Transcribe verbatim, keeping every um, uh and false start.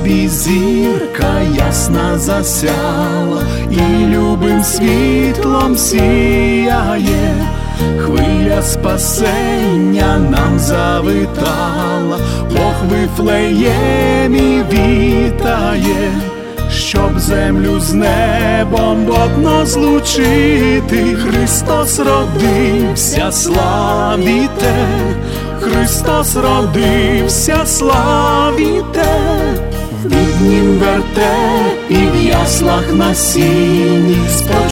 небі зірка ясна засяла, і любим світлом сіяє, хвиля спасення нам завитала, Бог в Вифлеємі вітає, щоб землю з небом одно злучити. Христос родився, славіте, Христос родився, славіте, в біднім вертепі, в яслах на сіні.